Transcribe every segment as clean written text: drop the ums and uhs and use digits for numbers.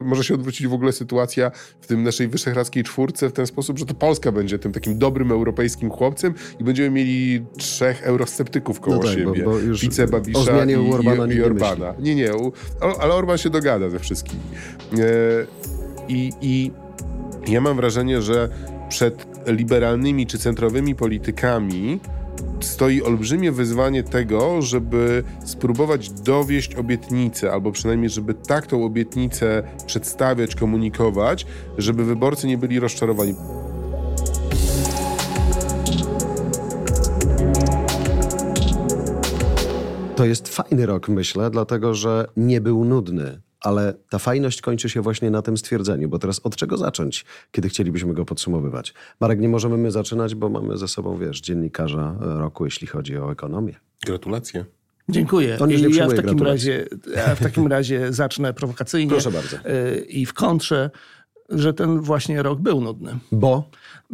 Może się odwrócić w ogóle sytuacja w tym naszej wyszehradzkiej czwórce w ten sposób, że to Polska będzie tym takim dobrym europejskim chłopcem i będziemy mieli 3 eurosceptyków koło siebie. Bo już Ficę, Babisza i Orbana. Nie, ale Orban się dogada ze wszystkimi. I ja mam wrażenie, że przed liberalnymi czy centrowymi politykami stoi olbrzymie wyzwanie tego, żeby spróbować dowieść obietnicę, albo przynajmniej, żeby tak tą obietnicę przedstawiać, komunikować, żeby wyborcy nie byli rozczarowani. To jest fajny rok, myślę, dlatego że nie był nudny. Ale ta fajność kończy się właśnie na tym stwierdzeniu, bo teraz od czego zacząć, kiedy chcielibyśmy go podsumowywać? Marek, nie możemy my zaczynać, bo mamy ze sobą, dziennikarza roku, jeśli chodzi o ekonomię. Gratulacje. Dziękuję. Ja w takim razie zacznę prowokacyjnie. Proszę bardzo. I w kontrze, że ten właśnie rok był nudny. Bo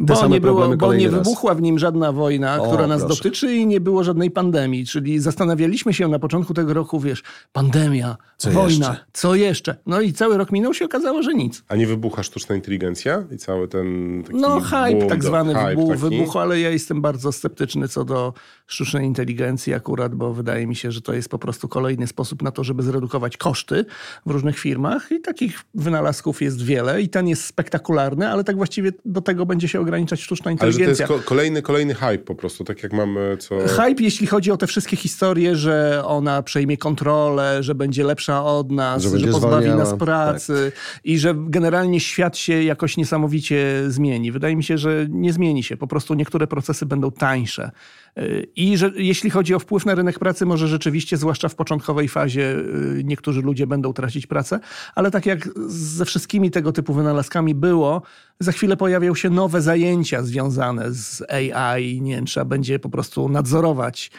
nie wybuchła w nim żadna wojna, która nas dotyczy i nie było żadnej pandemii. Czyli zastanawialiśmy się na początku tego roku, pandemia, wojna, co jeszcze? No i cały rok minął, się okazało, że nic. A nie wybucha sztuczna inteligencja? I cały ten taki hype tak zwany wybuchł, ale ja jestem bardzo sceptyczny co do sztucznej inteligencji akurat, bo wydaje mi się, że to jest po prostu kolejny sposób na to, żeby zredukować koszty w różnych firmach i takich wynalazków jest wiele i ten jest spektakularny, ale tak właściwie do tego będzie się ograniczać sztuczna inteligencja. Ale że to jest kolejny hype po prostu, tak jak mamy Hype, jeśli chodzi o te wszystkie historie, że ona przejmie kontrolę, że będzie lepsza od nas, że pozbawi nas pracy i że generalnie świat się jakoś niesamowicie zmieni. Wydaje mi się, że nie zmieni się. Po prostu niektóre procesy będą tańsze. I że jeśli chodzi o wpływ na rynek pracy, może rzeczywiście, zwłaszcza w początkowej fazie, niektórzy ludzie będą tracić pracę, ale tak jak ze wszystkimi tego typu wynalazkami było, za chwilę pojawią się nowe zajęcia związane z AI. Nie wiem, trzeba będzie po prostu nadzorować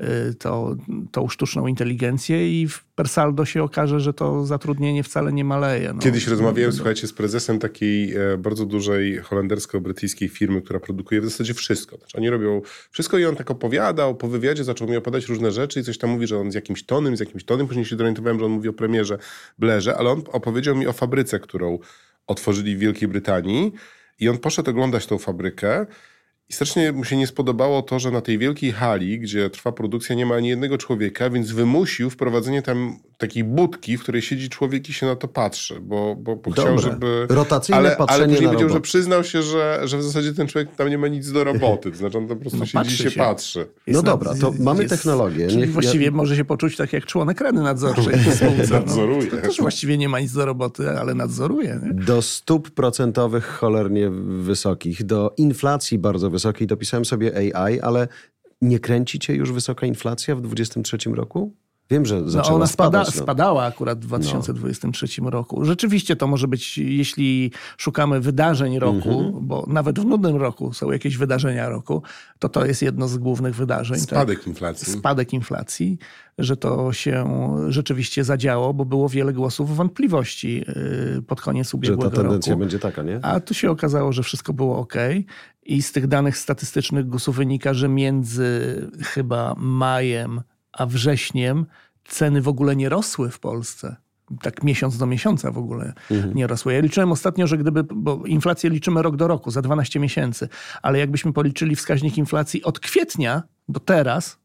tą sztuczną inteligencję i per saldo się okaże, że to zatrudnienie wcale nie maleje. Kiedyś rozmawiałem, słuchajcie, z prezesem takiej bardzo dużej holendersko-brytyjskiej firmy, która produkuje w zasadzie wszystko. Znaczy, oni robią wszystko i on tak opowiadał, po wywiadzie zaczął mi opowiadać różne rzeczy i coś tam mówi, że on z jakimś tonem. Później się zorientowałem, że on mówi o premierze Blairze, ale on opowiedział mi o fabryce, którą otworzyli w Wielkiej Brytanii i on poszedł oglądać tą fabrykę i strasznie mu się nie spodobało to, że na tej wielkiej hali, gdzie trwa produkcja, nie ma ani jednego człowieka, więc wymusił wprowadzenie tam takiej budki, w której siedzi człowiek i się na to patrzy, bo chciał, żeby... Rotacyjne patrzenie ale później na powiedział, robot. że przyznał się, że w zasadzie ten człowiek tam nie ma nic do roboty, to znaczy on po prostu siedzi i się patrzy. Dobra, to mamy technologię. Czyli właściwie może się poczuć tak jak członek rady nadzorczej. Nadzoruje. To też właściwie nie ma nic do roboty, ale nadzoruje. Nie? Do stóp procentowych cholernie wysokich, do inflacji bardzo wysokiej dopisałem sobie AI, ale nie kręci cię już wysoka inflacja w 2023 roku? Wiem, że zaczęła ona spadać. spadała akurat w 2023 roku. Rzeczywiście to może być, jeśli szukamy wydarzeń roku, bo nawet w nudnym roku są jakieś wydarzenia roku, to jest jedno z głównych wydarzeń. Spadek inflacji, że to się rzeczywiście zadziało, bo było wiele głosów wątpliwości pod koniec ubiegłego roku. Że ta tendencja będzie taka, nie? A tu się okazało, że wszystko było okej. I z tych danych statystycznych GUS-u wynika, że między chyba majem a wrześniem ceny w ogóle nie rosły w Polsce. Tak miesiąc do miesiąca w ogóle nie rosły. Ja liczyłem ostatnio, że bo inflację liczymy rok do roku, za 12 miesięcy, ale jakbyśmy policzyli wskaźnik inflacji od kwietnia do teraz,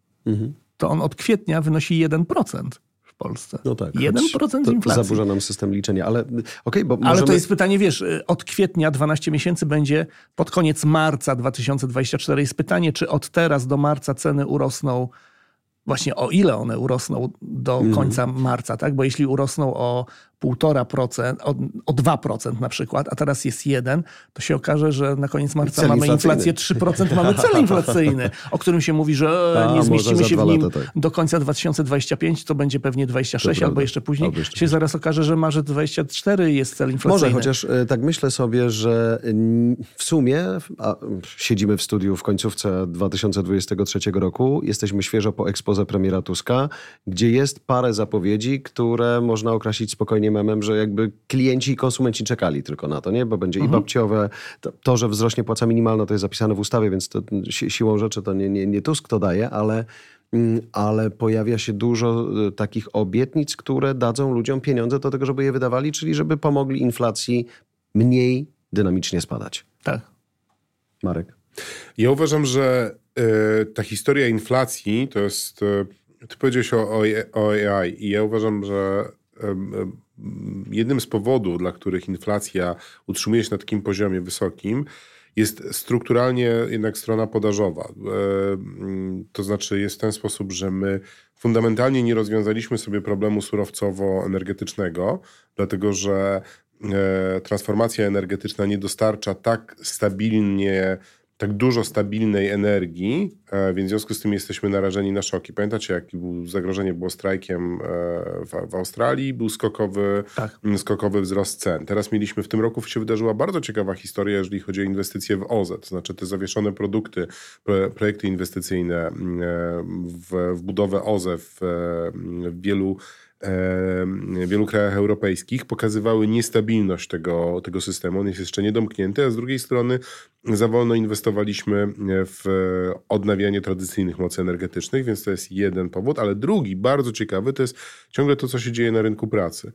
to on od kwietnia wynosi 1% w Polsce. No tak, 1% inflacji. Zaburza nam system liczenia, ale Ale to jest pytanie, od kwietnia 12 miesięcy będzie pod koniec marca 2024. Jest pytanie, czy od teraz do marca ceny urosną. Właśnie o ile one urosną do końca marca, tak? Bo jeśli urosną o 1,5%, o 2% na przykład, a teraz jest 1%, to się okaże, że na koniec marca mamy inflację 3%, mamy cel inflacyjny, o którym się mówi, że nie zmieścimy się w nim do końca 2025, to będzie pewnie 26 albo jeszcze później. Się zaraz okaże, że marzec 24 jest cel inflacyjny. Może, chociaż tak myślę sobie, że w sumie siedzimy w studiu w końcówce 2023 roku, jesteśmy świeżo po exposé premiera Tuska, gdzie jest parę zapowiedzi, które można określić spokojnie memem, że jakby klienci i konsumenci czekali tylko na to, nie? Bo będzie i babciowe. To, że wzrośnie płaca minimalna, to jest zapisane w ustawie, więc to siłą rzeczy to nie Tusk to daje, ale ale pojawia się dużo takich obietnic, które dadzą ludziom pieniądze do tego, żeby je wydawali, czyli żeby pomogli inflacji mniej dynamicznie spadać. Tak. Marek? Ja uważam, że ta historia inflacji to jest... Ty powiedziałeś o AI i ja uważam, że jednym z powodów, dla których inflacja utrzymuje się na takim poziomie wysokim, jest strukturalnie jednak strona podażowa. To znaczy jest w ten sposób, że my fundamentalnie nie rozwiązaliśmy sobie problemu surowcowo-energetycznego, dlatego że transformacja energetyczna nie dostarcza tak dużo stabilnej energii, więc w związku z tym jesteśmy narażeni na szoki. Pamiętacie, jakie zagrożenie było strajkiem w Australii? Był skokowy wzrost cen. Teraz mieliśmy, w tym roku się wydarzyła bardzo ciekawa historia, jeżeli chodzi o inwestycje w OZE, to znaczy te zawieszone produkty, projekty inwestycyjne w budowę OZE w wielu krajach europejskich pokazywały niestabilność tego systemu. On jest jeszcze niedomknięty, a z drugiej strony za wolno inwestowaliśmy w odnawianie tradycyjnych mocy energetycznych, więc to jest jeden powód, ale drugi, bardzo ciekawy, to jest ciągle to, co się dzieje na rynku pracy.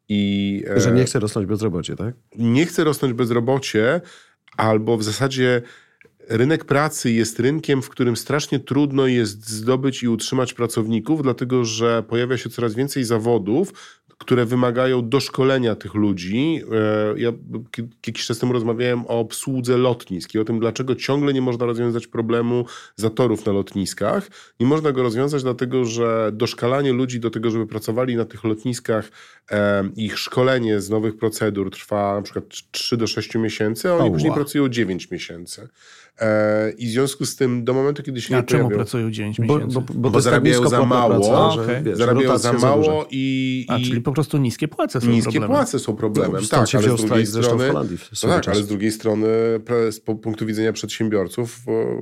Że nie chce rosnąć bezrobocie, tak? Nie chce rosnąć bezrobocie, albo w zasadzie rynek pracy jest rynkiem, w którym strasznie trudno jest zdobyć i utrzymać pracowników, dlatego że pojawia się coraz więcej zawodów, które wymagają doszkolenia tych ludzi. Ja jakiś czas temu rozmawiałem o obsłudze lotnisk i o tym, dlaczego ciągle nie można rozwiązać problemu zatorów na lotniskach. Nie można go rozwiązać, dlatego że doszkalanie ludzi do tego, żeby pracowali na tych lotniskach, ich szkolenie z nowych procedur trwa na przykład 3 do 6 miesięcy, a oni później pracują 9 miesięcy. I w związku z tym do momentu, kiedy się nie czemu pojawią... pracują 9 miesięcy? Bo zarabiają za mało. Zarabiają za mało czyli po prostu niskie płace są niskie problemem. płace są problemem. No, tak, ale z drugiej strony... ale z drugiej strony z punktu widzenia przedsiębiorców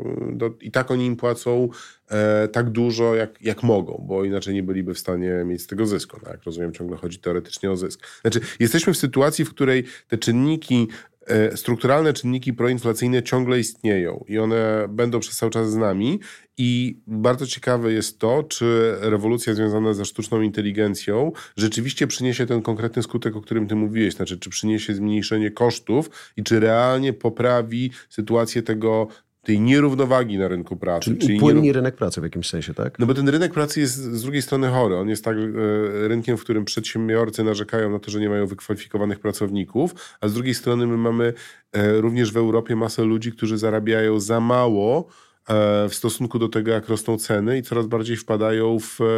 i tak oni im płacą tak dużo, jak mogą, bo inaczej nie byliby w stanie mieć z tego zysku. No, jak rozumiem, ciągle chodzi teoretycznie o zysk. Znaczy, jesteśmy w sytuacji, w której te czynniki, strukturalne czynniki proinflacyjne ciągle istnieją i one będą przez cały czas z nami i bardzo ciekawe jest to, czy rewolucja związana ze sztuczną inteligencją rzeczywiście przyniesie ten konkretny skutek, o którym ty mówiłeś, znaczy czy przyniesie zmniejszenie kosztów i czy realnie poprawi sytuację tej nierównowagi na rynku pracy. Czyli upłynni rynek pracy w jakimś sensie, tak? No bo ten rynek pracy jest z drugiej strony chory. On jest tak rynkiem, w którym przedsiębiorcy narzekają na to, że nie mają wykwalifikowanych pracowników, a z drugiej strony my mamy również w Europie masę ludzi, którzy zarabiają za mało w stosunku do tego, jak rosną ceny i coraz bardziej wpadają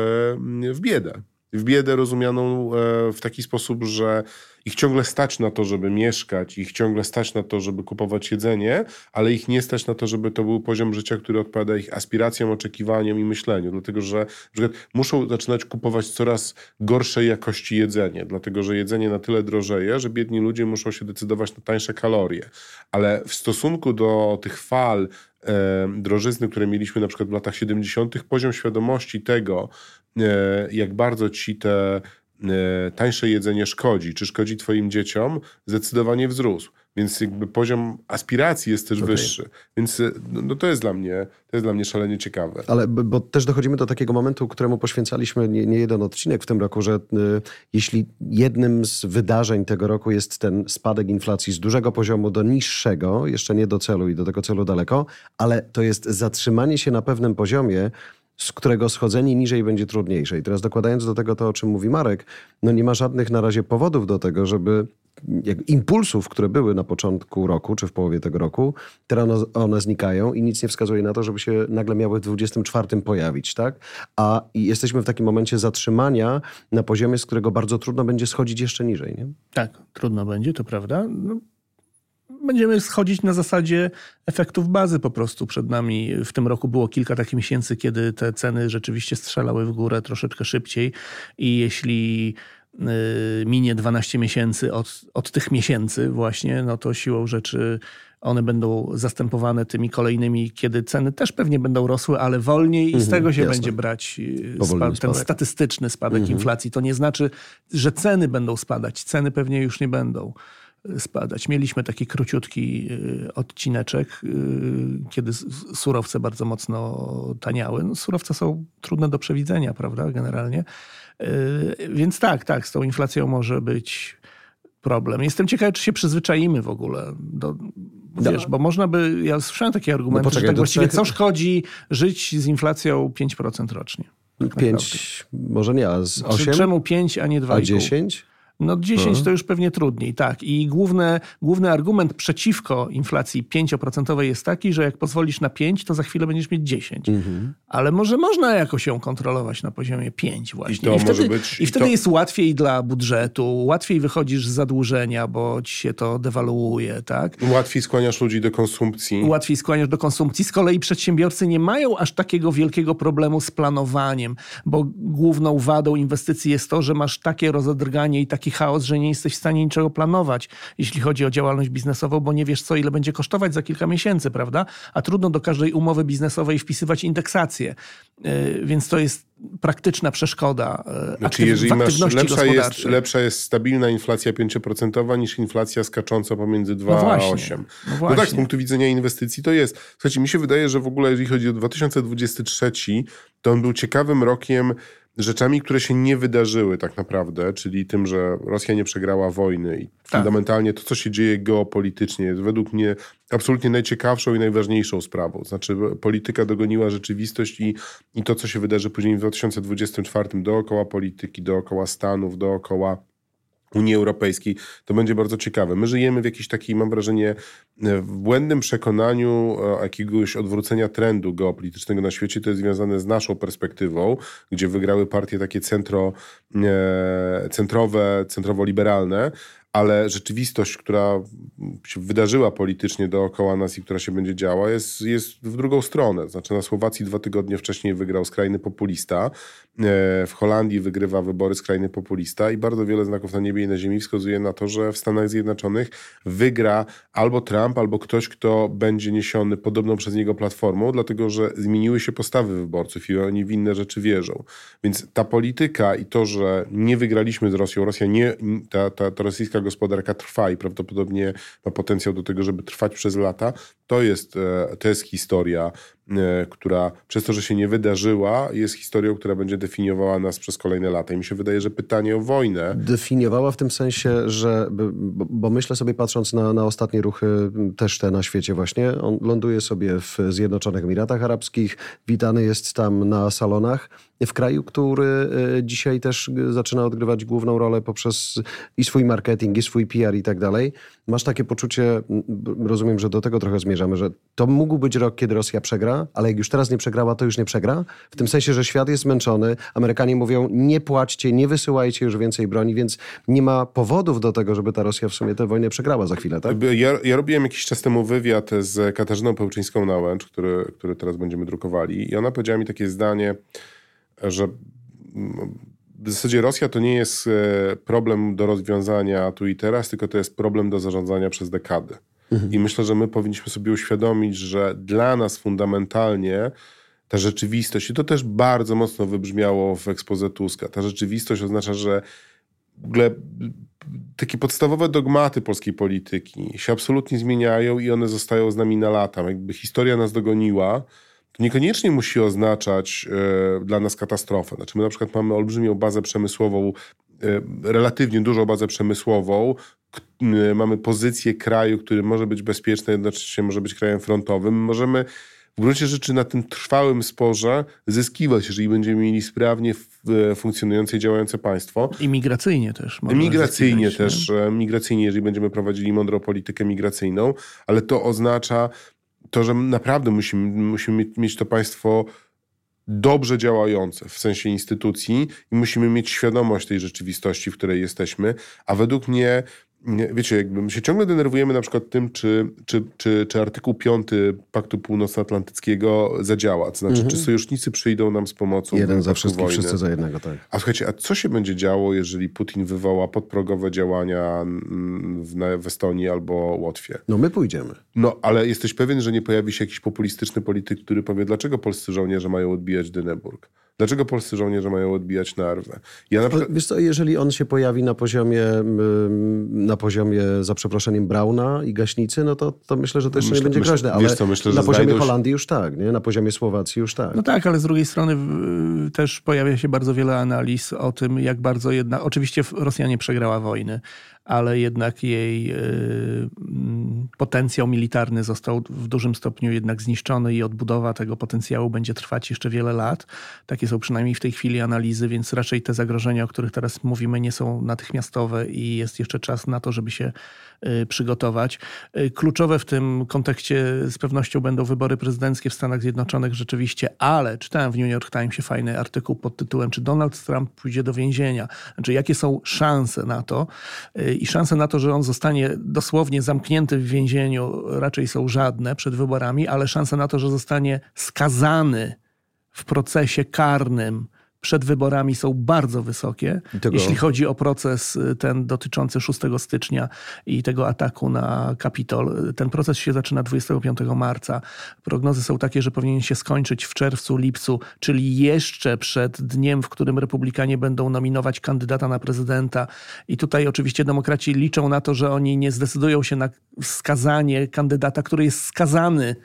w biedę. W biedę rozumianą w taki sposób, że ich ciągle stać na to, żeby mieszkać, ich ciągle stać na to, żeby kupować jedzenie, ale ich nie stać na to, żeby to był poziom życia, który odpowiada ich aspiracjom, oczekiwaniom i myśleniu. Dlatego, że na przykład muszą zaczynać kupować coraz gorszej jakości jedzenie, dlatego, że jedzenie na tyle drożeje, że biedni ludzie muszą się decydować na tańsze kalorie. Ale w stosunku do tych fal drożyzny, które mieliśmy na przykład w latach 70., poziom świadomości tego, jak bardzo ci te tańsze jedzenie szkodzi, czy szkodzi twoim dzieciom, zdecydowanie wzrósł. Więc jakby poziom aspiracji jest też wyższy. Więc no to jest dla mnie szalenie ciekawe. Ale bo też dochodzimy do takiego momentu, któremu poświęcaliśmy nie jeden odcinek w tym roku, że jeśli jednym z wydarzeń tego roku jest ten spadek inflacji z dużego poziomu do niższego, jeszcze nie do celu i do tego celu daleko, ale to jest zatrzymanie się na pewnym poziomie, z którego schodzenie niżej będzie trudniejsze. I teraz dokładając do tego to, o czym mówi Marek, no nie ma żadnych na razie powodów do tego, żeby impulsów, które były na początku roku, czy w połowie tego roku, teraz one znikają i nic nie wskazuje na to, żeby się nagle miały w 24 pojawić, tak? A jesteśmy w takim momencie zatrzymania na poziomie, z którego bardzo trudno będzie schodzić jeszcze niżej, nie? Tak, trudno będzie, to prawda. No, będziemy schodzić na zasadzie efektów bazy po prostu przed nami. W tym roku było kilka takich miesięcy, kiedy te ceny rzeczywiście strzelały w górę troszeczkę szybciej i jeśli minie 12 miesięcy od tych miesięcy właśnie, no to siłą rzeczy one będą zastępowane tymi kolejnymi, kiedy ceny też pewnie będą rosły, ale wolniej i z tego się będzie brać ten statystyczny spadek inflacji. To nie znaczy, że ceny będą spadać. Ceny pewnie już nie będą. spadać. Mieliśmy taki króciutki odcineczek, kiedy surowce bardzo mocno taniały. No, surowce są trudne do przewidzenia, prawda, generalnie. Więc tak, z tą inflacją może być problem. Jestem ciekawy, czy się przyzwyczaimy w ogóle wiesz, bo można by... Ja słyszałem takie argumenty, że tak właściwie co szkodzi żyć z inflacją 5% rocznie. 5, może nie, a z 8? Czemu 5, a nie 2,5? A 10? No 10 to już pewnie trudniej, tak. I główny argument przeciwko inflacji 5% jest taki, że jak pozwolisz na 5, to za chwilę będziesz mieć 10. Ale może można jakoś ją kontrolować na poziomie 5 właśnie. I wtedy jest łatwiej dla budżetu, łatwiej wychodzisz z zadłużenia, bo ci się to dewaluuje, tak? Łatwiej skłaniasz ludzi do konsumpcji. Łatwiej skłaniasz do konsumpcji. Z kolei przedsiębiorcy nie mają aż takiego wielkiego problemu z planowaniem, bo główną wadą inwestycji jest to, że masz takie rozedrganie i taki chaos, że nie jesteś w stanie niczego planować, jeśli chodzi o działalność biznesową, bo nie wiesz ile będzie kosztować za kilka miesięcy, prawda? A trudno do każdej umowy biznesowej wpisywać indeksację. Więc to jest praktyczna przeszkoda jeżeli aktywności gospodarczej. Lepsza jest stabilna inflacja 5% niż inflacja skacząca pomiędzy 2 a 8. No tak, z punktu widzenia inwestycji to jest. Słuchajcie, mi się wydaje, że w ogóle jeżeli chodzi o 2023, to on był ciekawym rokiem rzeczami, które się nie wydarzyły tak naprawdę, czyli tym, że Rosja nie przegrała wojny i fundamentalnie to, co się dzieje geopolitycznie, jest według mnie absolutnie najciekawszą i najważniejszą sprawą. Znaczy polityka dogoniła rzeczywistość i to, co się wydarzy później w 2024 dookoła polityki, dookoła Stanów, dookoła Unii Europejskiej, to będzie bardzo ciekawe. My żyjemy w jakiejś takiej, mam wrażenie, w błędnym przekonaniu jakiegoś odwrócenia trendu geopolitycznego na świecie. To jest związane z naszą perspektywą, gdzie wygrały partie takie centrowo-liberalne, ale rzeczywistość, która się wydarzyła politycznie dookoła nas i która się będzie działa, jest w drugą stronę. Znaczy na Słowacji 2 tygodnie wcześniej wygrał skrajny populista, w Holandii wygrywa wybory skrajny populista i bardzo wiele znaków na niebie i na ziemi wskazuje na to, że w Stanach Zjednoczonych wygra albo Trump, albo ktoś, kto będzie niesiony podobną przez niego platformą, dlatego że zmieniły się postawy wyborców i oni w inne rzeczy wierzą. Więc ta polityka i to, że nie wygraliśmy z Rosją, ta rosyjska gospodarka trwa i prawdopodobnie ma potencjał do tego, żeby trwać przez lata, to jest historia, która przez to, że się nie wydarzyła, jest historią, która będzie definiowała nas przez kolejne lata. I mi się wydaje, że pytanie o wojnę... Definiowała w tym sensie, że... Bo myślę sobie, patrząc na ostatnie ruchy, też te na świecie właśnie, on ląduje sobie w Zjednoczonych Emiratach Arabskich, witany jest tam na salonach, w kraju, który dzisiaj też zaczyna odgrywać główną rolę poprzez i swój marketing, i swój PR i tak dalej. Masz takie poczucie, rozumiem, że do tego trochę zmierzamy, że to mógł być rok, kiedy Rosja przegra, ale jak już teraz nie przegrała, to już nie przegra? W tym sensie, że świat jest zmęczony, Amerykanie mówią, nie płaćcie, nie wysyłajcie już więcej broni, więc nie ma powodów do tego, żeby ta Rosja w sumie tę wojnę przegrała za chwilę, tak? Ja robiłem jakiś czas temu wywiad z Katarzyną Pełczyńską-Nałęcz, który teraz będziemy drukowali i ona powiedziała mi takie zdanie, że w zasadzie Rosja to nie jest problem do rozwiązania tu i teraz, tylko to jest problem do zarządzania przez dekady. I myślę, że my powinniśmy sobie uświadomić, że dla nas fundamentalnie ta rzeczywistość, i to też bardzo mocno wybrzmiało w exposé Tuska, ta rzeczywistość oznacza, że w ogóle takie podstawowe dogmaty polskiej polityki się absolutnie zmieniają i one zostają z nami na lata. Jakby historia nas dogoniła, to niekoniecznie musi oznaczać dla nas katastrofę. Znaczy my na przykład mamy olbrzymią bazę przemysłową, relatywnie dużą bazę przemysłową, mamy pozycję kraju, który może być bezpieczny, jednocześnie może być krajem frontowym. Możemy w gruncie rzeczy na tym trwałym sporze zyskiwać, jeżeli będziemy mieli sprawnie funkcjonujące i działające państwo. I migracyjnie też. Migracyjnie, jeżeli będziemy prowadzili mądrą politykę migracyjną, ale to oznacza to, że naprawdę musimy mieć to państwo dobrze działające w sensie instytucji i musimy mieć świadomość tej rzeczywistości, w której jesteśmy, a według mnie, wiecie, jakby my się ciągle denerwujemy na przykład tym, czy artykuł 5 Paktu Północnoatlantyckiego zadziała, to znaczy, czy sojusznicy przyjdą nam z pomocą. Jeden za wszystkich, wszyscy za jednego, tak. A słuchajcie, a co się będzie działo, jeżeli Putin wywoła podprogowe działania w Estonii albo Łotwie? No my pójdziemy. No, ale jesteś pewien, że nie pojawi się jakiś populistyczny polityk, który powie, dlaczego polscy żołnierze mają odbijać Dyneburg? Dlaczego polscy żołnierze mają odbijać narwę? Ja na przykład... Wiesz co, jeżeli on się pojawi na poziomie za przeproszeniem Brauna i gaśnicy, no to myślę, że to jeszcze nie będzie groźne. Ale myślę, na poziomie Holandii już tak, nie? Na poziomie Słowacji już tak. No tak, ale z drugiej strony też pojawia się bardzo wiele analiz o tym, jak bardzo jednak... Oczywiście Rosja nie przegrała wojny, ale jednak jej potencjał militarny został w dużym stopniu jednak zniszczony i odbudowa tego potencjału będzie trwać jeszcze wiele lat. Takie są przynajmniej w tej chwili analizy, więc raczej te zagrożenia, o których teraz mówimy, nie są natychmiastowe i jest jeszcze czas na to, żeby się przygotować. Kluczowe w tym kontekście z pewnością będą wybory prezydenckie w Stanach Zjednoczonych rzeczywiście, ale czytałem w New York Timesie fajny artykuł pod tytułem, czy Donald Trump pójdzie do więzienia? Znaczy, jakie są szanse na to? I szanse na to, że on zostanie dosłownie zamknięty w więzieniu, raczej są żadne przed wyborami, ale szanse na to, że zostanie skazany w procesie karnym przed wyborami są bardzo wysokie. Jeśli chodzi o proces ten dotyczący 6 stycznia i tego ataku na Kapitol. Ten proces się zaczyna 25 marca. Prognozy są takie, że powinien się skończyć w czerwcu, lipcu, czyli jeszcze przed dniem, w którym republikanie będą nominować kandydata na prezydenta. I tutaj oczywiście demokraci liczą na to, że oni nie zdecydują się na skazanie kandydata, który jest skazany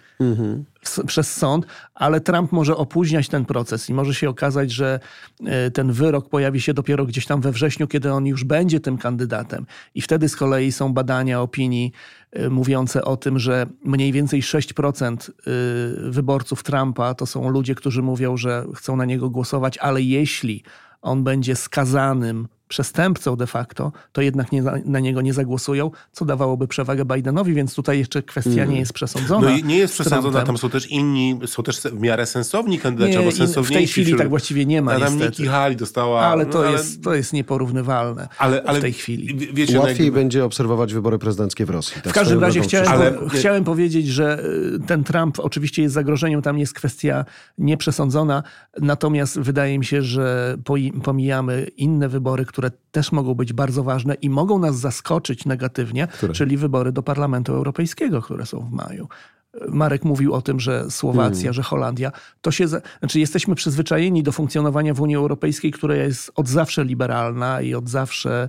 przez sąd, ale Trump może opóźniać ten proces i może się okazać, że ten wyrok pojawi się dopiero gdzieś tam we wrześniu, kiedy on już będzie tym kandydatem. I wtedy z kolei są badania opinii mówiące o tym, że mniej więcej 6% wyborców Trumpa to są ludzie, którzy mówią, że chcą na niego głosować, ale jeśli on będzie skazanym przestępcą de facto, to jednak na niego nie zagłosują, co dawałoby przewagę Bidenowi, więc tutaj jeszcze kwestia nie jest przesądzona. No i nie jest przesądzona, tam są też inni, są też w miarę sensowni kandydaci, albo sensowniejsi. W tej chwili tak właściwie nie ma niestety. Nikki Haley dostała... Ale to jest nieporównywalne w tej chwili. Wiecie, łatwiej będzie obserwować wybory prezydenckie w Rosji. Tak w każdym razie chciałem powiedzieć, że ten Trump oczywiście jest zagrożeniem, tam jest kwestia nieprzesądzona, natomiast wydaje mi się, że pomijamy inne wybory, które też mogą być bardzo ważne i mogą nas zaskoczyć negatywnie, czyli wybory do Parlamentu Europejskiego, które są w maju. Marek mówił o tym, że Słowacja, że Holandia, jesteśmy przyzwyczajeni do funkcjonowania w Unii Europejskiej, która jest od zawsze liberalna i od zawsze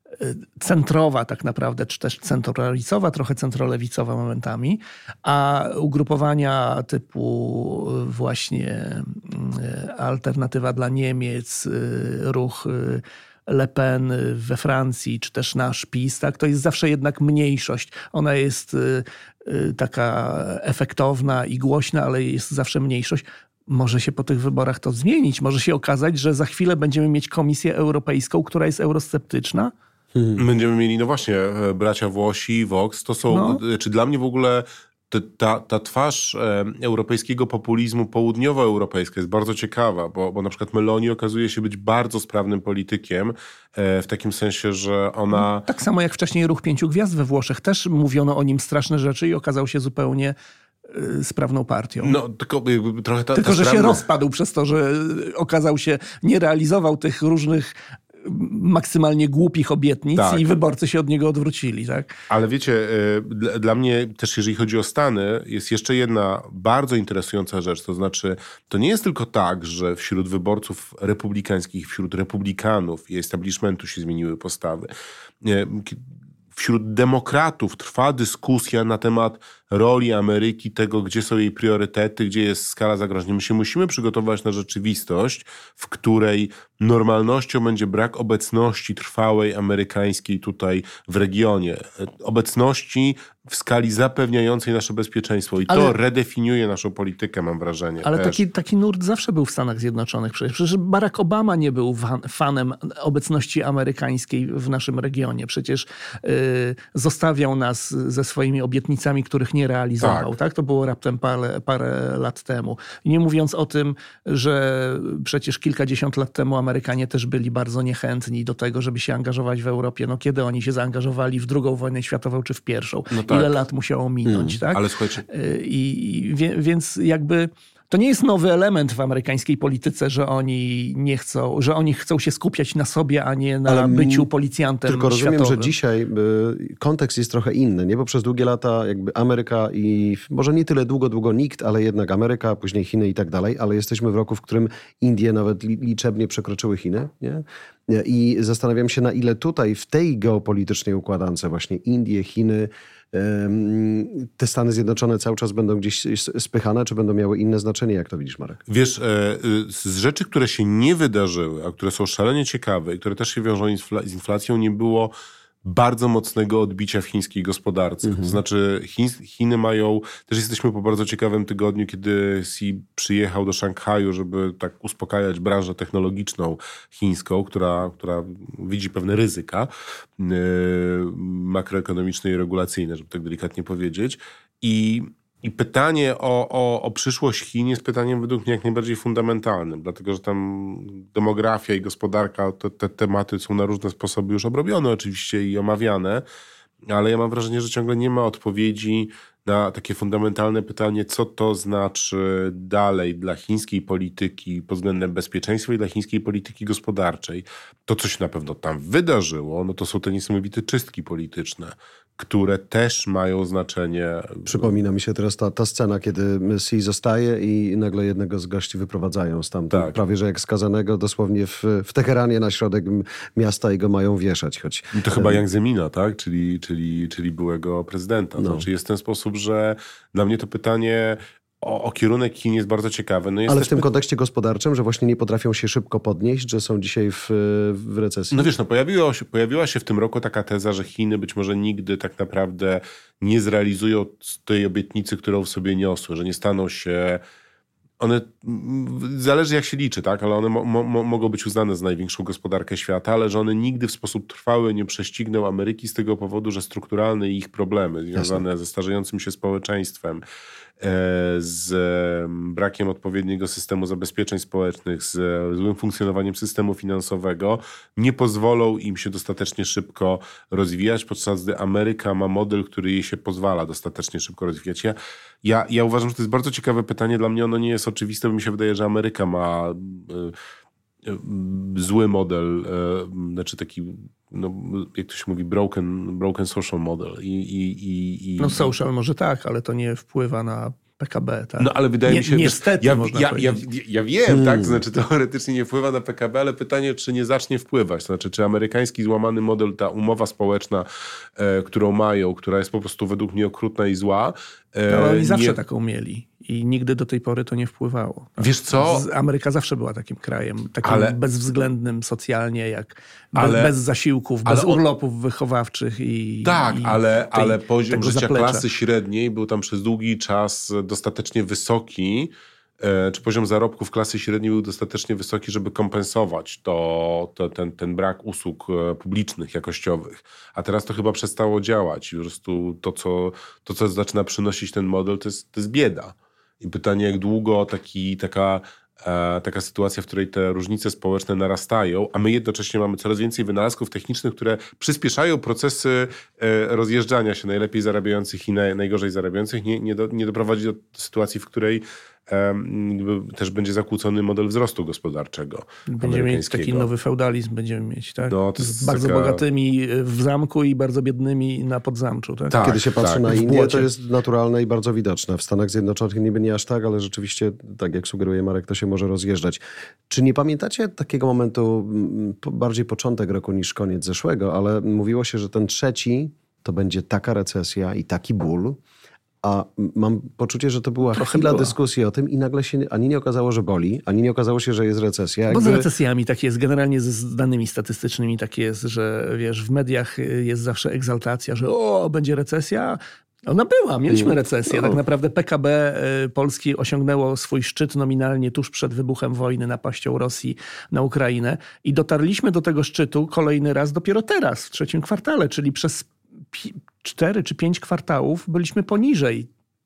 centrowa tak naprawdę, czy też centroprawicowa, trochę centrolewicowa momentami, a ugrupowania typu właśnie Alternatywa dla Niemiec, ruch Le Pen we Francji, czy też nasz PiS, tak, to jest zawsze jednak mniejszość. Ona jest taka efektowna i głośna, ale jest zawsze mniejszość. Może się po tych wyborach to zmienić. Może się okazać, że za chwilę będziemy mieć Komisję Europejską, która jest eurosceptyczna. Będziemy mieli, no właśnie, bracia Włosi, Vox, to są, czy dla mnie w ogóle ta twarz europejskiego populizmu południowoeuropejska jest bardzo ciekawa, bo na przykład Meloni okazuje się być bardzo sprawnym politykiem w takim sensie, że ona... Tak samo jak wcześniej Ruch Pięciu Gwiazd we Włoszech. Też mówiono o nim straszne rzeczy i okazał się zupełnie sprawną partią. No, tylko że się rozpadł przez to, że okazał się, nie realizował tych różnych maksymalnie głupich obietnic i wyborcy się od niego odwrócili. Tak? Ale wiecie, dla mnie też jeżeli chodzi o Stany, jest jeszcze jedna bardzo interesująca rzecz. To znaczy, to nie jest tylko tak, że wśród wyborców republikańskich, wśród republikanów i establishmentu się zmieniły postawy. Wśród demokratów trwa dyskusja na temat roli Ameryki, tego, gdzie są jej priorytety, gdzie jest skala zagrożeń. My się musimy przygotować na rzeczywistość, w której normalnością będzie brak obecności trwałej amerykańskiej tutaj w regionie. Obecności w skali zapewniającej nasze bezpieczeństwo. I to redefiniuje naszą politykę, mam wrażenie. Ale taki nurt zawsze był w Stanach Zjednoczonych. Przecież Barack Obama nie był fanem obecności amerykańskiej w naszym regionie. Przecież zostawiał nas ze swoimi obietnicami, których nie realizował. Tak? To było raptem parę lat temu. I nie mówiąc o tym, że przecież kilkadziesiąt lat temu Amerykanie też byli bardzo niechętni do tego, żeby się angażować w Europie. No kiedy oni się zaangażowali w II wojnę światową czy w pierwszą? No tak. Ile lat musiało minąć, tak? Ale słuchajcie... Więc jakby To nie jest nowy element w amerykańskiej polityce, że oni chcą się skupiać na sobie, a nie na byciu policjantem tylko rozumiem, światowym. że dzisiaj kontekst jest trochę inny, nie? Bo przez długie lata jakby Ameryka i może nie tyle długo nikt, ale jednak Ameryka, później Chiny i tak dalej, ale jesteśmy w roku, w którym Indie nawet liczebnie przekroczyły Chiny, nie? I zastanawiam się, na ile tutaj w tej geopolitycznej układance właśnie Indie, Chiny, te Stany Zjednoczone cały czas będą gdzieś spychane, czy będą miały inne znaczenie? Jak to widzisz, Marek? Wiesz, z rzeczy, które się nie wydarzyły, a które są szalenie ciekawe i które też się wiążą z inflacją, nie było bardzo mocnego odbicia w chińskiej gospodarce. To znaczy Chiny mają... Też jesteśmy po bardzo ciekawym tygodniu, kiedy Xi przyjechał do Szanghaju, żeby tak uspokajać branżę technologiczną chińską, która widzi pewne ryzyka makroekonomiczne i regulacyjne, żeby tak delikatnie powiedzieć. I pytanie o przyszłość Chin jest pytaniem według mnie jak najbardziej fundamentalnym, dlatego że tam demografia i gospodarka, te tematy są na różne sposoby już obrobione oczywiście i omawiane, ale ja mam wrażenie, że ciągle nie ma odpowiedzi na takie fundamentalne pytanie, co to znaczy dalej dla chińskiej polityki pod względem bezpieczeństwa i dla chińskiej polityki gospodarczej. To, co się na pewno tam wydarzyło, no to są te niesamowite czystki polityczne, które też mają znaczenie. Przypomina mi się teraz ta scena, kiedy Xi zostaje i nagle jednego z gości wyprowadzają stamtąd. Tak. Prawie że jak skazanego dosłownie w Teheranie na środek miasta i go mają wieszać. I to chyba Jiang Zemina, tak? Czyli byłego prezydenta. No. Znaczy jest w ten sposób, że dla mnie to pytanie o kierunek Chin jest bardzo ciekawe. No ale w tym kontekście gospodarczym, że właśnie nie potrafią się szybko podnieść, że są dzisiaj w recesji? No wiesz, pojawiła się w tym roku taka teza, że Chiny być może nigdy tak naprawdę nie zrealizują tej obietnicy, którą w sobie niosły, że nie staną się... One, zależy jak się liczy, tak? Ale one mogą być uznane za największą gospodarkę świata, ale że one nigdy w sposób trwały nie prześcigną Ameryki z tego powodu, że strukturalne ich problemy związane ze starzejącym się społeczeństwem, z brakiem odpowiedniego systemu zabezpieczeń społecznych, z złym funkcjonowaniem systemu finansowego nie pozwolą im się dostatecznie szybko rozwijać, podczas gdy Ameryka ma model, który jej się pozwala dostatecznie szybko rozwijać. Ja uważam, że to jest bardzo ciekawe pytanie. Dla mnie ono nie jest oczywiste, bo mi się wydaje, że Ameryka ma zły model, znaczy taki, no, jak to się mówi, broken social model. No social może tak, ale to nie wpływa na PKB. Tak? No ale wydaje mi się... Niestety można powiedzieć. Ja wiem, tak? To znaczy teoretycznie nie wpływa na PKB, ale pytanie, czy nie zacznie wpływać. To znaczy, czy amerykański złamany model, ta umowa społeczna, którą mają, która jest po prostu według mnie okrutna i zła... No, oni zawsze taką mieli. I nigdy do tej pory to nie wpływało. Tak? Wiesz co? Ameryka zawsze była takim krajem, takim bezwzględnym socjalnie, jak bez zasiłków, bez urlopów wychowawczych. Ale poziom życia zaplecza. Klasy średniej był tam przez długi czas dostatecznie wysoki, czy poziom zarobków klasy średniej był dostatecznie wysoki, żeby kompensować ten brak usług publicznych, jakościowych. A teraz to chyba przestało działać. I po prostu to, co zaczyna przynosić ten model, to jest bieda. I pytanie, jak długo taka sytuacja, w której te różnice społeczne narastają, a my jednocześnie mamy coraz więcej wynalazków technicznych, które przyspieszają procesy rozjeżdżania się najlepiej zarabiających i najgorzej zarabiających, nie doprowadzi do sytuacji, w której też będzie zakłócony model wzrostu gospodarczego. Będziemy mieć taki nowy feudalizm, tak? No, z bardzo bogatymi w zamku i bardzo biednymi na podzamczu. Tak? Kiedy się patrzy na Indię, to jest naturalne i bardzo widoczne. W Stanach Zjednoczonych niby nie aż tak, ale rzeczywiście, tak jak sugeruje Marek, to się może rozjeżdżać. Czy nie pamiętacie takiego momentu, bardziej początek roku niż koniec zeszłego, ale mówiło się, że ten trzeci to będzie taka recesja i taki ból, a mam poczucie, że to była chwila dyskusji o tym i nagle się ani nie okazało, że boli, ani nie okazało się, że jest recesja. Bo z recesjami tak jest, generalnie z danymi statystycznymi tak jest, że wiesz, w mediach jest zawsze egzaltacja, że będzie recesja. Ona była, mieliśmy recesję. Tak naprawdę PKB Polski osiągnęło swój szczyt nominalnie tuż przed wybuchem wojny, napaścią Rosji na Ukrainę i dotarliśmy do tego szczytu kolejny raz dopiero teraz, w trzecim kwartale, czyli przez 4 czy 5 kwartałów byliśmy poniżej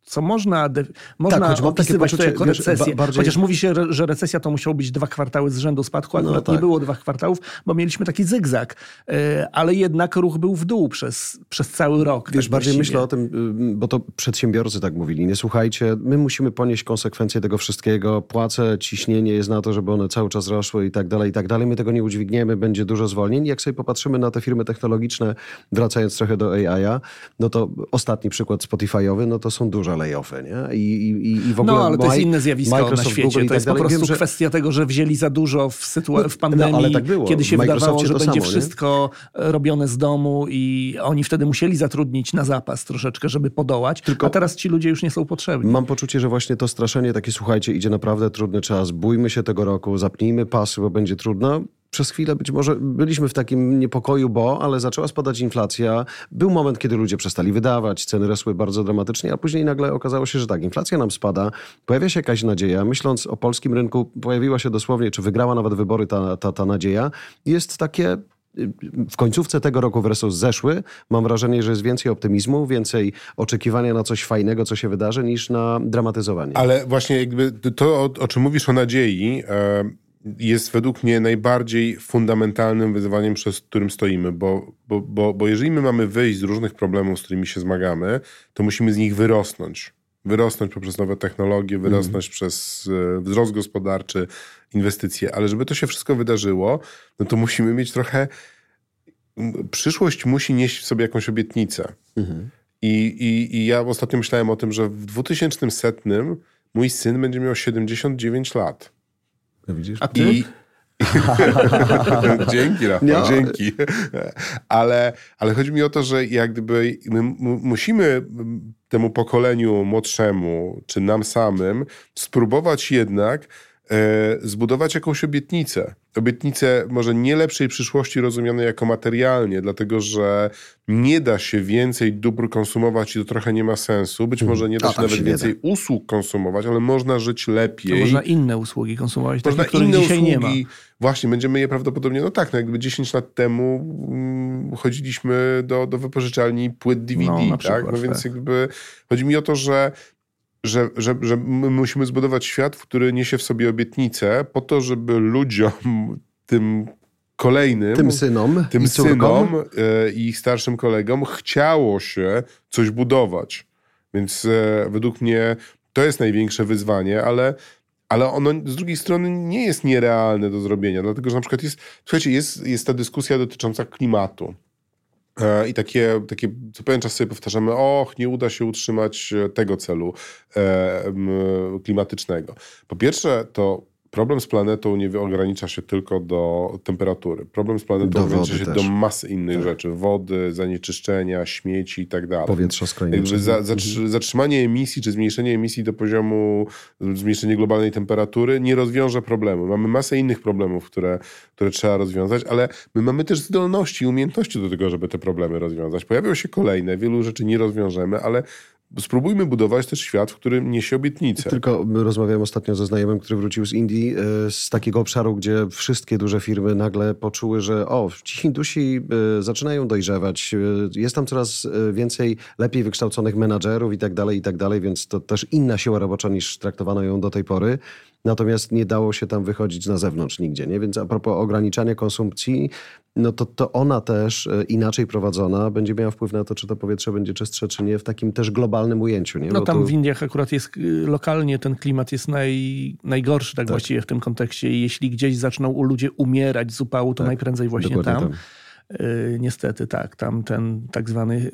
co można opisywać to jako recesję. Chociaż mówi się, że recesja to musiało być 2 kwartały z rzędu spadku, akurat nie było 2 kwartałów, bo mieliśmy taki zygzak. Ale jednak ruch był w dół przez cały rok. Wiesz, bardziej myślę o tym, bo to przedsiębiorcy tak mówili. Nie słuchajcie, my musimy ponieść konsekwencje tego wszystkiego. Płace, ciśnienie jest na to, żeby one cały czas rosły i tak dalej, i tak dalej. My tego nie udźwigniemy, będzie dużo zwolnień. Jak sobie popatrzymy na te firmy technologiczne, wracając trochę do AI-a, no to ostatni przykład Spotify'owy, no to są duże layoffy, nie? I w ogóle ale to jest inne zjawisko Microsoft, na świecie. Google to jest po prostu kwestia tego, że wzięli za dużo w pandemii, ale tak było. kiedy się wydawało, że będzie samo, wszystko robione z domu i oni wtedy musieli zatrudnić na zapas troszeczkę, żeby podołać, a teraz ci ludzie już nie są potrzebni. Mam poczucie, że właśnie to straszenie takie, słuchajcie, idzie naprawdę trudny czas, bójmy się tego roku, zapnijmy pasy, bo będzie trudno. Przez chwilę być może byliśmy w takim niepokoju, ale zaczęła spadać inflacja. Był moment, kiedy ludzie przestali wydawać, ceny rosły bardzo dramatycznie, a później nagle okazało się, że tak, inflacja nam spada, pojawia się jakaś nadzieja. Myśląc o polskim rynku, pojawiła się dosłownie, czy wygrała nawet wybory ta nadzieja. Jest takie... W końcówce tego roku versus zeszły mam wrażenie, że jest więcej optymizmu, więcej oczekiwania na coś fajnego, co się wydarzy, niż na dramatyzowanie. Ale właśnie jakby to, o czym mówisz o nadziei, jest według mnie najbardziej fundamentalnym wyzwaniem, przed którym stoimy, bo jeżeli my mamy wyjść z różnych problemów, z którymi się zmagamy, to musimy z nich wyrosnąć. Wyrosnąć poprzez nowe technologie, wyrosnąć przez wzrost gospodarczy, inwestycje. Ale żeby to się wszystko wydarzyło, no to musimy mieć trochę... Przyszłość musi nieść w sobie jakąś obietnicę. I ja ostatnio myślałem o tym, że w 2100 mój syn będzie miał 79 lat. No widzisz? A ty? Dzięki, Rafał, dzięki. Ale chodzi mi o to, że jak gdyby my musimy temu pokoleniu młodszemu, czy nam samym, spróbować jednak zbudować jakąś obietnicę. Obietnicę może nie lepszej przyszłości rozumianej jako materialnie, dlatego że nie da się więcej dóbr konsumować i to trochę nie ma sensu. Być może nie da się nawet więcej usług konsumować, ale można żyć lepiej. To można inne usługi konsumować, można takie, których dzisiaj nie ma. Właśnie, będziemy je prawdopodobnie, jakby 10 lat temu chodziliśmy do wypożyczalni płyt DVD, tak? No więc jakby chodzi mi o to, że my musimy zbudować świat, który niesie w sobie obietnicę po to, żeby ludziom, tym kolejnym, tym synom i ich starszym kolegom chciało się coś budować. Więc według mnie to jest największe wyzwanie, ale ono z drugiej strony nie jest nierealne do zrobienia, dlatego że na przykład jest ta dyskusja dotycząca klimatu. I takie co pewien czas sobie powtarzamy, nie uda się utrzymać tego celu klimatycznego. Po pierwsze, to problem z planetą nie ogranicza się tylko do temperatury. Problem z planetą ogranicza się do masy innych rzeczy. Wody, zanieczyszczenia, śmieci i tak dalej. Powietrza skrajnicze. Zatrzymanie emisji czy zmniejszenie emisji do poziomu zmniejszenia globalnej temperatury nie rozwiąże problemu. Mamy masę innych problemów, które trzeba rozwiązać, ale my mamy też zdolności i umiejętności do tego, żeby te problemy rozwiązać. Pojawią się kolejne, wielu rzeczy nie rozwiążemy, ale spróbujmy budować też świat, w którym niesie obietnicę. Tylko rozmawiałem ostatnio ze znajomym, który wrócił z Indii, z takiego obszaru, gdzie wszystkie duże firmy nagle poczuły, że ci Hindusi zaczynają dojrzewać, jest tam coraz więcej lepiej wykształconych menadżerów i tak dalej, więc to też inna siła robocza niż traktowano ją do tej pory. Natomiast nie dało się tam wychodzić na zewnątrz nigdzie, nie? Więc a propos ograniczania konsumpcji, no to ona też inaczej prowadzona będzie miała wpływ na to, czy to powietrze będzie czystsze, czy nie, w takim też globalnym ujęciu. Nie? No tam w Indiach akurat jest lokalnie ten klimat jest najgorszy tak właściwie w tym kontekście i jeśli gdzieś zaczną ludzie umierać z upału, to najprędzej właśnie tam. Niestety tak, tam ten tak zwany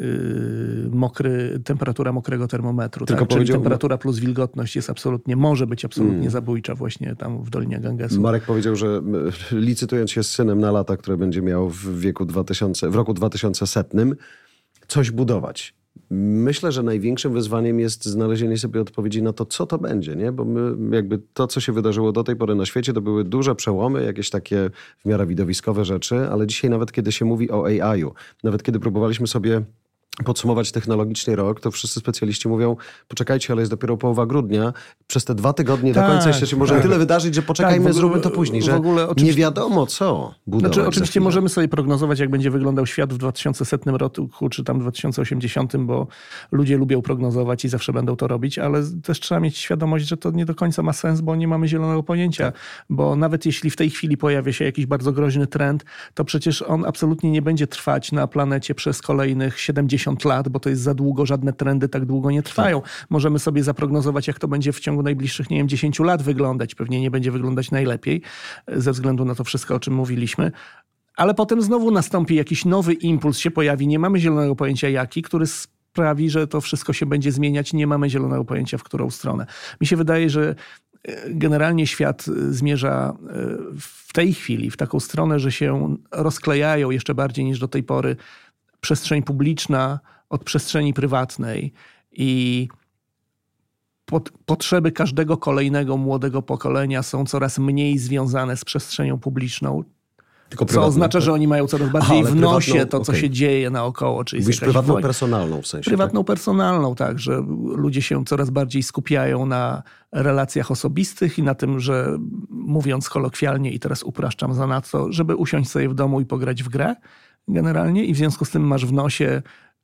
temperatura mokrego termometru, tak? Czyli temperatura plus wilgotność może być absolutnie zabójcza właśnie tam w Dolinie Gangesu. Marek powiedział, że licytując się z synem na lata, które będzie miał w roku 2100, coś budować. Myślę, że największym wyzwaniem jest znalezienie sobie odpowiedzi na to, co to będzie, nie? Bo my jakby to, co się wydarzyło do tej pory na świecie, to były duże przełomy, jakieś takie w miarę widowiskowe rzeczy, ale dzisiaj nawet kiedy się mówi o AI-u, nawet kiedy próbowaliśmy sobie podsumować technologicznie rok, to wszyscy specjaliści mówią, poczekajcie, ale jest dopiero połowa grudnia. Przez te 2 tygodnie do końca jeszcze się może tyle wydarzyć, że poczekajmy, zróbmy to później. Że nie wiadomo co budować. Znaczy, oczywiście możemy sobie prognozować, jak będzie wyglądał świat w 2100 roku, czy tam 2080, bo ludzie lubią prognozować i zawsze będą to robić, ale też trzeba mieć świadomość, że to nie do końca ma sens, bo nie mamy zielonego pojęcia. Bo nawet jeśli w tej chwili pojawia się jakiś bardzo groźny trend, to przecież on absolutnie nie będzie trwać na planecie przez kolejnych 70 lat, bo to jest za długo, żadne trendy tak długo nie trwają. Możemy sobie zaprognozować, jak to będzie w ciągu najbliższych, 10 lat wyglądać. Pewnie nie będzie wyglądać najlepiej, ze względu na to wszystko, o czym mówiliśmy. Ale potem znowu nastąpi jakiś nowy impuls, się pojawi. Nie mamy zielonego pojęcia jaki, który sprawi, że to wszystko się będzie zmieniać. Nie mamy zielonego pojęcia, w którą stronę. Mi się wydaje, że generalnie świat zmierza w tej chwili w taką stronę, że się rozklejają jeszcze bardziej niż do tej pory przestrzeń publiczna od przestrzeni prywatnej i potrzeby każdego kolejnego młodego pokolenia są coraz mniej związane z przestrzenią publiczną. Co oznacza, że oni mają coraz bardziej w nosie to, co się dzieje naokoło. Czyli mówisz prywatną, personalną w sensie. Prywatną, personalną, tak, że ludzie się coraz bardziej skupiają na relacjach osobistych i na tym, że mówiąc kolokwialnie i teraz upraszczam zanadto, żeby usiąść sobie w domu i pograć w grę generalnie i w związku z tym masz w nosie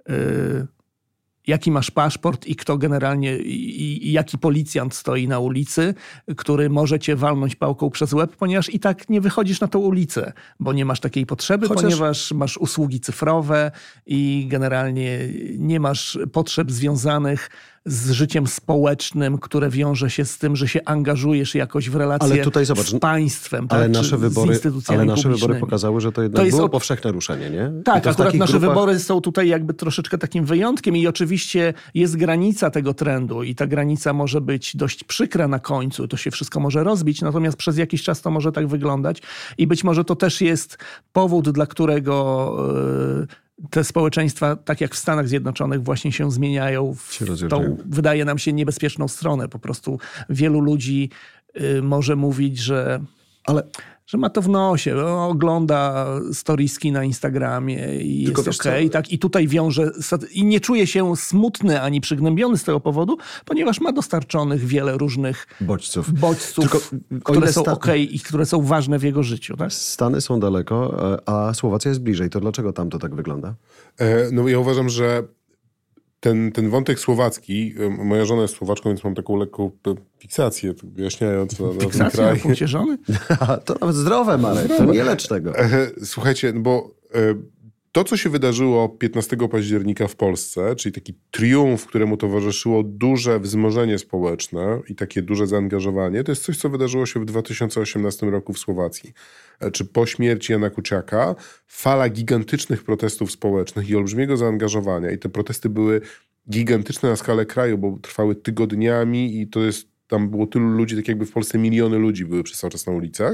jaki masz paszport i kto generalnie, i jaki policjant stoi na ulicy, który może cię walnąć pałką przez łeb, ponieważ i tak nie wychodzisz na tą ulicę, bo nie masz takiej potrzeby, ponieważ masz usługi cyfrowe i generalnie nie masz potrzeb związanych z życiem społecznym, które wiąże się z tym, że się angażujesz jakoś w relacje z państwem, ale tak, nasze wybory, z instytucjami ale nasze wybory pokazały, że to jednak było powszechne ruszenie, nie? Tak, akurat nasze wybory są tutaj jakby troszeczkę takim wyjątkiem i oczywiście jest granica tego trendu i ta granica może być dość przykra na końcu, to się wszystko może rozbić, natomiast przez jakiś czas to może tak wyglądać i być może to też jest powód, dla którego te społeczeństwa, tak jak w Stanach Zjednoczonych, właśnie się zmieniają w tą, wydaje nam się, niebezpieczną stronę. Po prostu wielu ludzi może mówić, że ma to w nosie, ogląda storieski na Instagramie i tylko jest okej, tak? I tutaj wiąże, i nie czuje się smutny ani przygnębiony z tego powodu, ponieważ ma dostarczonych wiele różnych bodźców które są okej i które są ważne w jego życiu. Tak? Stany są daleko, a Słowacja jest bliżej. To dlaczego tam to tak wygląda? No ja uważam, że ten wątek słowacki, moja żona jest Słowaczką, więc mam taką lekką fiksację, wyjaśniając na ten kraj. Na punkcie żony? To nawet zdrowe, Marek, to nie lecz tego. Słuchajcie, bo to, co się wydarzyło 15 października w Polsce, czyli taki triumf, któremu towarzyszyło duże wzmożenie społeczne i takie duże zaangażowanie, to jest coś, co wydarzyło się w 2018 roku w Słowacji. Czy po śmierci Jana Kuciaka fala gigantycznych protestów społecznych i olbrzymiego zaangażowania. I te protesty były gigantyczne na skalę kraju, bo trwały tygodniami i tam było tylu ludzi, tak jakby w Polsce miliony ludzi były przez cały czas na ulicach.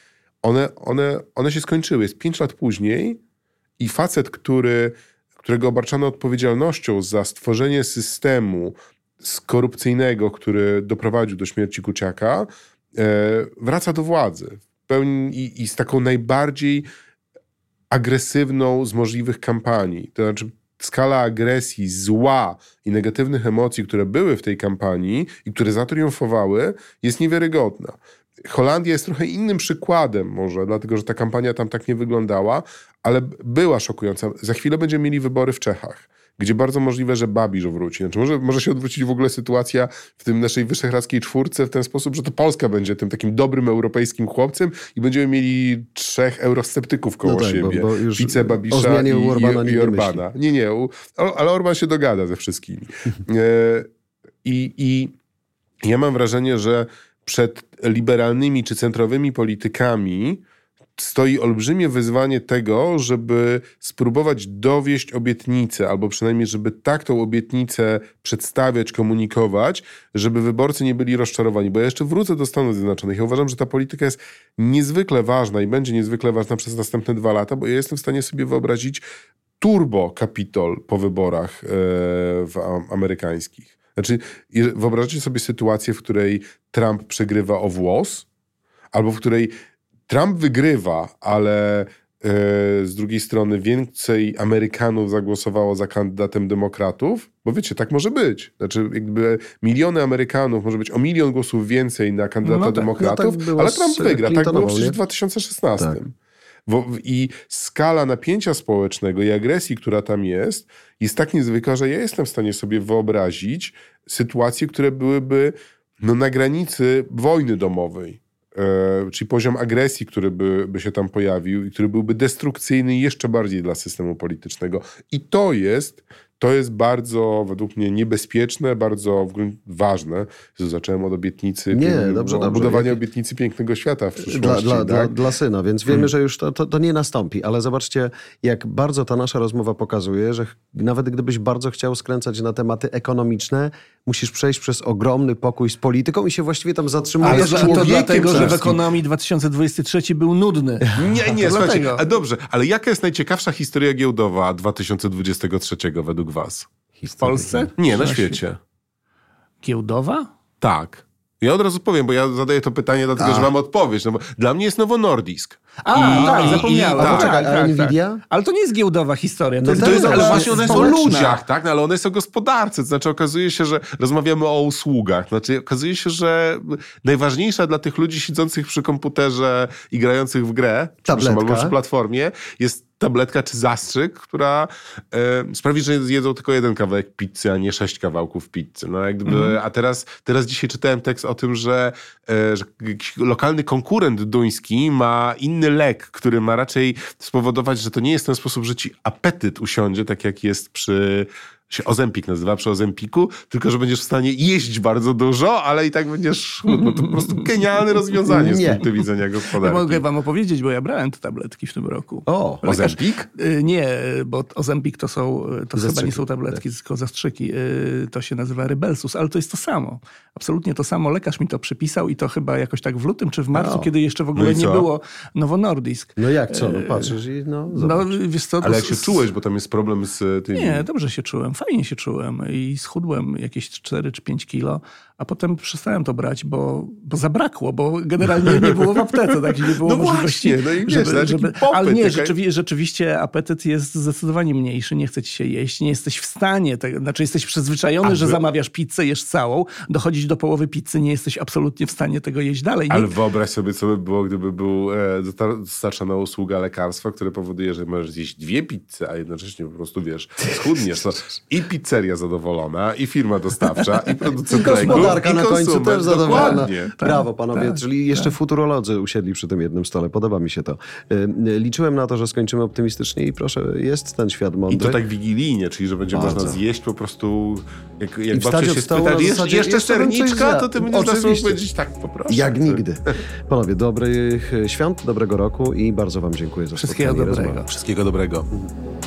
One się skończyły. Jest 5 lat później i facet, którego obarczano odpowiedzialnością za stworzenie systemu korupcyjnego, który doprowadził do śmierci Kuciaka, wraca do władzy. I z taką najbardziej agresywną z możliwych kampanii. To znaczy skala agresji, zła i negatywnych emocji, które były w tej kampanii i które zatriumfowały, jest niewiarygodna. Holandia jest trochę innym przykładem może, dlatego że ta kampania tam tak nie wyglądała, ale była szokująca. Za chwilę będziemy mieli wybory w Czechach, gdzie bardzo możliwe, że Babisz wróci. Znaczy może się odwrócić w ogóle sytuacja w tym naszej wyszehradzkiej czwórce w ten sposób, że to Polska będzie tym takim dobrym europejskim chłopcem i będziemy mieli 3 eurosceptyków koło siebie. Bo Ficę, Babisza i Orbana. Nie, ale Orban się dogada ze wszystkimi. I ja mam wrażenie, że przed liberalnymi czy centrowymi politykami stoi olbrzymie wyzwanie tego, żeby spróbować dowieść obietnicę, albo przynajmniej, żeby tak tą obietnicę przedstawiać, komunikować, żeby wyborcy nie byli rozczarowani. Bo ja jeszcze wrócę do Stanów Zjednoczonych. Ja uważam, że ta polityka jest niezwykle ważna i będzie niezwykle ważna przez następne 2 lata, bo ja jestem w stanie sobie wyobrazić turbo-kapitol po wyborach amerykańskich. Znaczy, wyobraźcie sobie sytuację, w której Trump przegrywa o włos, albo w której Trump wygrywa, ale z drugiej strony więcej Amerykanów zagłosowało za kandydatem demokratów, bo wiecie, tak może być. Znaczy jakby miliony Amerykanów, może być o 1 milion głosów więcej na kandydata demokratów, ale Trump wygra. Tak było przecież w 2016. Tak. I skala napięcia społecznego i agresji, która tam jest tak niezwykła, że ja jestem w stanie sobie wyobrazić sytuacje, które byłyby na granicy wojny domowej. Czyli poziom agresji, który by się tam pojawił i który byłby destrukcyjny jeszcze bardziej dla systemu politycznego. I to jest bardzo, według mnie, niebezpieczne, bardzo ważne. Zacząłem od obietnicy, budowania obietnicy pięknego świata w przyszłości. Dla syna, więc wiemy, że już to nie nastąpi. Ale zobaczcie, jak bardzo ta nasza rozmowa pokazuje, że nawet gdybyś bardzo chciał skręcać na tematy ekonomiczne, musisz przejść przez ogromny pokój z polityką i się właściwie tam zatrzymujesz. Ale to dlatego, że w ekonomii 2023 był nudny. Nie, słuchajcie, dobrze, ale jaka jest najciekawsza historia giełdowa 2023 według was? W Polsce? Nie, na świecie. Giełdowa? Tak. Ja od razu powiem, bo ja zadaję to pytanie dlatego, że mam odpowiedź. No bo dla mnie jest Novo Nordisk. Tak, zapomniałem. A Nvidia? Ale to nie jest giełdowa historia. Ale właśnie ona jest o ludziach, tak? No, ale ona jest o gospodarce. To znaczy okazuje się, że rozmawiamy o usługach. Znaczy okazuje się, że najważniejsza dla tych ludzi siedzących przy komputerze i grających w grę, albo przy platformie, jest tabletka czy zastrzyk, która sprawi, że zjedzą tylko jeden kawałek pizzy, a nie 6 kawałków pizzy. No, a teraz dzisiaj czytałem tekst o tym, że lokalny konkurent duński ma inny lek, który ma raczej spowodować, że to nie jest ten sposób, że ci apetyt usiądzie, tak jak jest się Ozempik nazywa, przy Ozempiku, tylko że będziesz w stanie jeść bardzo dużo, ale i tak będziesz chudł. To po prostu genialne rozwiązanie z punktu widzenia gospodarki. Ja mogę wam opowiedzieć, bo ja brałem te tabletki w tym roku. Ozempik? Nie, bo Ozempik to chyba nie są tabletki, tylko zastrzyki. To się nazywa Rybelsus, ale to jest to samo. Absolutnie to samo. Lekarz mi to przypisał i to chyba jakoś tak w lutym czy w marcu, kiedy jeszcze w ogóle nie było Novo Nordisk. No jak co? No patrzysz i wiesz co, ale jak się czułeś, bo tam jest problem z tym... Nie, dobrze się czułem. Fajnie się czułem i schudłem jakieś 4 czy 5 kilo, a potem przestałem to brać, bo zabrakło, bo generalnie nie było w aptece, tak? Nie było możliwości. Ale nie, rzeczywiście apetyt jest zdecydowanie mniejszy, nie chce ci się jeść, nie jesteś w stanie, jesteś przyzwyczajony, że zamawiasz pizzę, jesz całą, dochodzić do połowy pizzy, nie jesteś absolutnie w stanie tego jeść dalej. Ale wyobraź sobie, co by było, gdyby był dostarczana usługa lekarstwa, które powoduje, że możesz zjeść 2 pizzy, a jednocześnie po prostu, schudniesz. I pizzeria zadowolona, i firma dostawcza, i producent leku, gospodarka na końcu też zadowolona. Brawo, panowie. Tak, czyli jeszcze futurolodzy usiedli przy tym jednym stole. Podoba mi się to. Liczyłem na to, że skończymy optymistycznie i proszę, jest ten świat mądry. I to tak wigilijnie, czyli że będzie można zjeść po prostu, jak babcia się spyta, jeszcze serniczka, to ty będziesz nas mógł powiedzieć tak, poproszę. Jak nigdy. Panowie, dobrych świąt, dobrego roku i bardzo wam dziękuję za spotkanie. Wszystkiego dobrego. Wszystkiego dobrego.